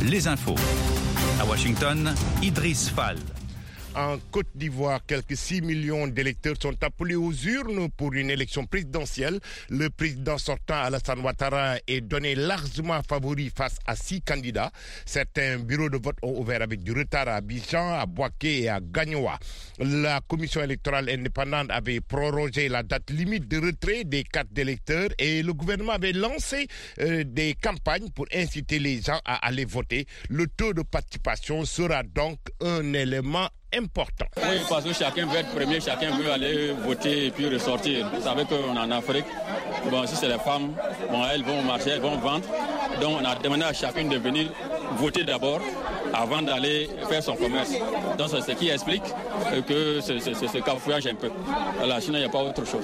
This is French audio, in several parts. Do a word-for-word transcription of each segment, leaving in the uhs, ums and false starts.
les infos. À Washington, Idriss Fall. En Côte d'Ivoire, quelques six millions d'électeurs sont appelés aux urnes pour une élection présidentielle. Le président sortant Alassane Ouattara est donné largement favori face à six candidats. Certains bureaux de vote ont ouvert avec du retard à Abidjan, à Bouaké et à Gagnoa. La commission électorale indépendante avait prorogé la date limite de retrait des cartes d'électeurs et le gouvernement avait lancé euh, des campagnes pour inciter les gens à aller voter. Le taux de participation sera donc un élément important. Oui, parce que chacun veut être premier, chacun veut aller voter et puis ressortir. Vous savez qu'on est en Afrique, bon, si c'est les femmes, bon, elles vont marcher, elles vont vendre. Donc on a demandé à chacune de venir voter d'abord avant d'aller faire son commerce. Donc c'est ce qui explique que ce, ce, ce, ce cafouillage un peu. Voilà, sinon il n'y a pas autre chose.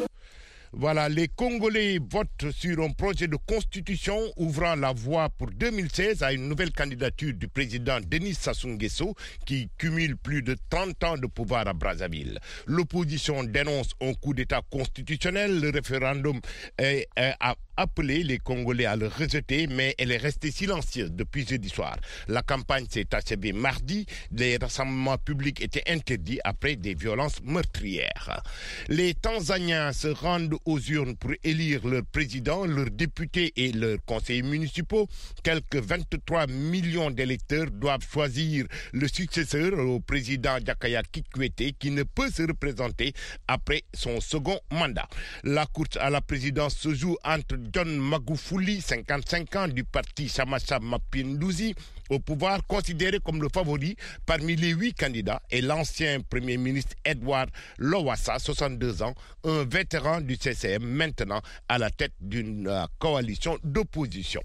Voilà, les Congolais votent sur un projet de constitution ouvrant la voie pour deux mille seize à une nouvelle candidature du président Denis Sassou Nguesso qui cumule plus de trente ans de pouvoir à Brazzaville. L'opposition dénonce un coup d'État constitutionnel. Le référendum est, est, a appelé les Congolais à le rejeter, mais elle est restée silencieuse depuis jeudi soir. La campagne s'est achevée mardi. Les rassemblements publics étaient interdits après des violences meurtrières. Les Tanzaniens se rendent aux urnes pour élire leur président, leurs députés et leurs conseillers municipaux. Quelques vingt-trois millions d'électeurs doivent choisir le successeur au président Jakaya Kikwete qui ne peut se représenter après son second mandat. La course à la présidence se joue entre John Magufuli, cinquante-cinq ans, du parti Samassa Mapinduzi, au pouvoir, considéré comme le favori parmi les huit candidats, et l'ancien premier ministre Edward Lowassa, soixante-deux ans, un vétéran du C C M, maintenant à la tête d'une uh, coalition d'opposition.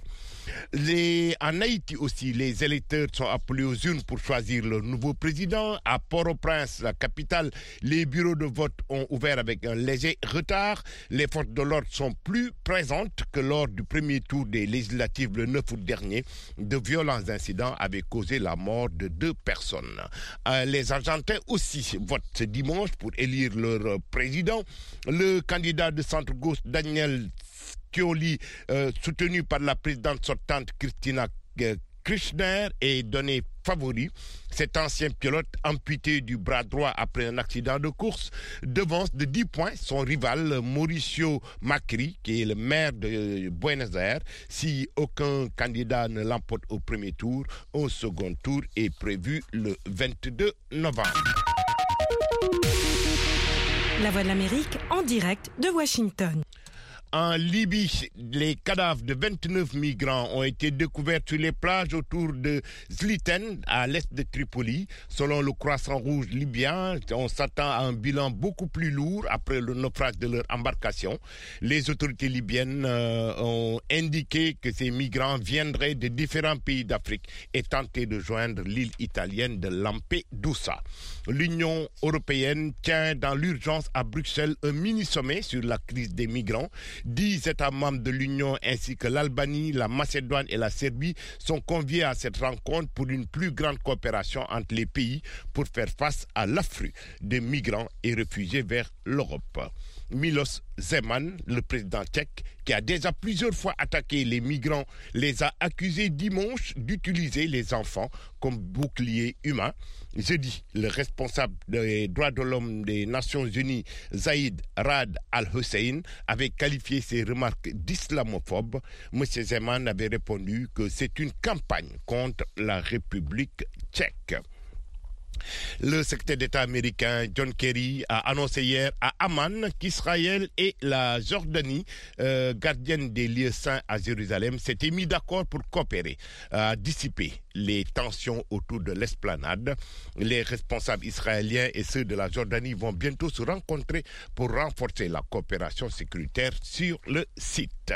Les, en Haïti aussi, les électeurs sont appelés aux urnes pour choisir leur nouveau président. À Port-au-Prince, la capitale, les bureaux de vote ont ouvert avec un léger retard. Les forces de l'ordre sont plus présentes que lors du premier tour des législatives le neuf août dernier. De violents incidents avaient causé la mort de deux personnes. Euh, les Argentins aussi votent ce dimanche pour élire leur président. Le candidat de centre-gauche Daniel Scioli, euh, soutenu par la présidente sortante Cristina euh, Kirchner, est donné favori. Cet ancien pilote amputé du bras droit après un accident de course devance de dix points son rival Mauricio Macri, qui est le maire de Buenos Aires. Si aucun candidat ne l'emporte au premier tour, un second tour est prévu le vingt-deux novembre. La Voix de l'Amérique en direct de Washington. En Libye, les cadavres de vingt-neuf migrants ont été découverts sur les plages autour de Zliten, à l'est de Tripoli. Selon le Croissant Rouge libyen, on s'attend à un bilan beaucoup plus lourd après le naufrage de leur embarcation. Les autorités libyennes euh, ont indiqué que ces migrants viendraient de différents pays d'Afrique et tentaient de joindre l'île italienne de Lampedusa. L'Union européenne tient dans l'urgence à Bruxelles un mini-sommet sur la crise des migrants. Dix États membres de l'Union ainsi que l'Albanie, la Macédoine et la Serbie sont conviés à cette rencontre pour une plus grande coopération entre les pays pour faire face à l'afflux de migrants et réfugiés vers l'Europe. Miloš Zeman, le président tchèque, qui a déjà plusieurs fois attaqué les migrants, les a accusés dimanche d'utiliser les enfants comme boucliers humains. Jeudi, le responsable des droits de l'homme des Nations Unies, Zaïd Rad Al-Hussein, avait qualifié ces remarques d'islamophobes. M. Zeman avait répondu que c'est une campagne contre la République tchèque. Le secrétaire d'État américain John Kerry a annoncé hier à Amman qu'Israël et la Jordanie, euh, gardienne des lieux saints à Jérusalem, s'étaient mis d'accord pour coopérer à dissiper les tensions autour de l'esplanade. Les responsables israéliens et ceux de la Jordanie vont bientôt se rencontrer pour renforcer la coopération sécuritaire sur le site.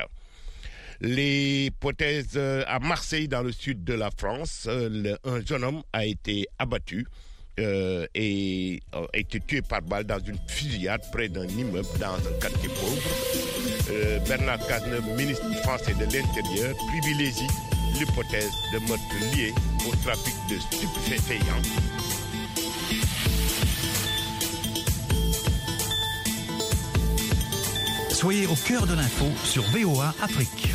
Les hypothèses à Marseille, dans le sud de la France, le, un jeune homme a été abattu euh, et a été tué par balle dans une fusillade près d'un immeuble dans un quartier pauvre. Euh, Bernard Cazeneuve, ministre français de l'Intérieur, privilégie l'hypothèse de meurtre lié au trafic de stupéfiants. Soyez au cœur de l'info sur V O A Afrique.